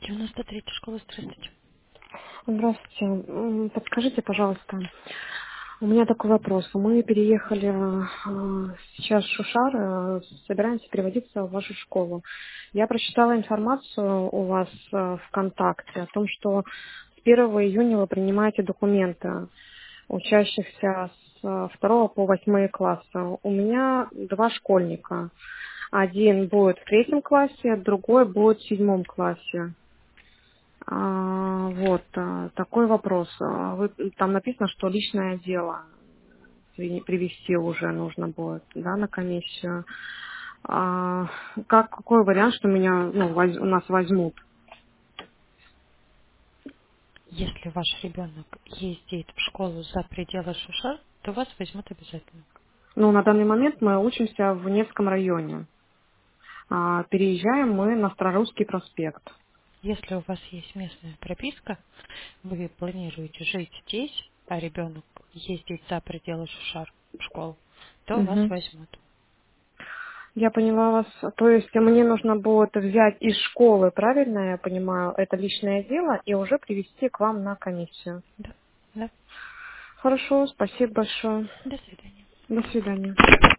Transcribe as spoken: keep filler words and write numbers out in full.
девяносто третья школа, здравствуйте. Здравствуйте. М, Подскажите, пожалуйста, у меня такой вопрос. Мы переехали э, сейчас в Шушар, э, собираемся переводиться в вашу школу. Я прочитала информацию у вас э, ВКонтакте о том, что с первого июня вы принимаете документы учащихся с э, второго по восьмой класса. У меня два школьника. Один будет в третьем классе, другой будет в седьмом классе. А, вот, а, такой вопрос. А, вы- там написано, что личное дело при- привести уже нужно будет, да, на комиссию. А, как, какой вариант, что меня, ну, воз- у нас возьмут? Если ваш ребенок ездит в школу за пределы Шушар, то вас возьмут обязательно. Ну, на данный момент мы учимся в Невском районе. А, переезжаем мы на Старорусский проспект. Если у вас есть местная прописка, вы планируете жить здесь, а ребенок ездит за пределы Шушар в школу, то вас Мгм. возьмут. Я поняла вас. То есть мне нужно будет взять из школы, правильно я понимаю, это личное дело, и уже привести к вам на комиссию. Да, да. Хорошо, спасибо большое. До свидания. До свидания.